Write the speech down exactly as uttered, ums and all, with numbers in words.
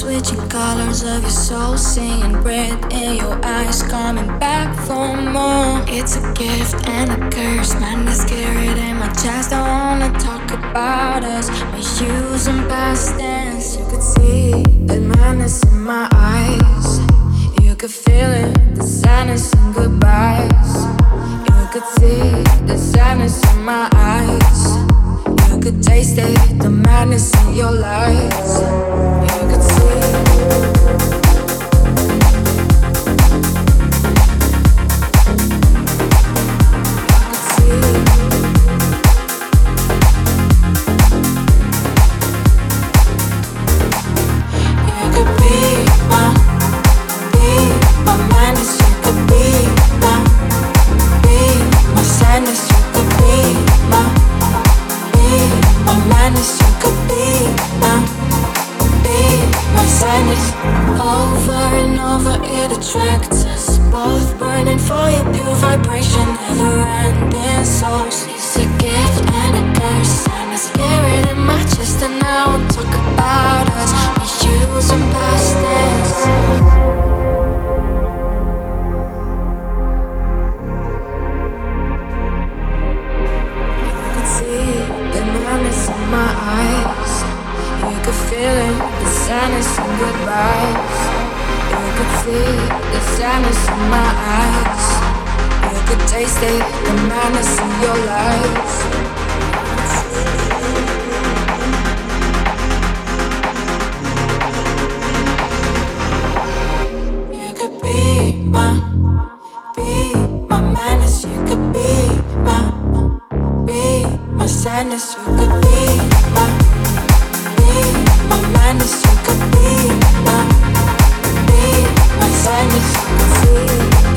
switching colors of your soul, seeing red in your eyes, coming back for more. It's a gift and a curse, madness carried in my chest. I wanna talk about us, misuse and past tense. You could see the madness in my eyes, you could feel it, the sadness and goodbyes. You could see the sadness in my eyes, you could taste it, the madness in your lies. You could see. Over and over it attracts us, both burning for your pure vibration, never-ending souls. It's a gift and a curse, and I scare it in my chest. And I won't talk about us, misuse and past tense. You could see the madness in my eyes, you could feel it, the sadness and goodbyes. You could see the sadness in my eyes, you could taste it, the madness in your lies. You could be my, be my madness. You could be my, be my sadness. You could be my, my madness. You could be my, be my sadness. You could see.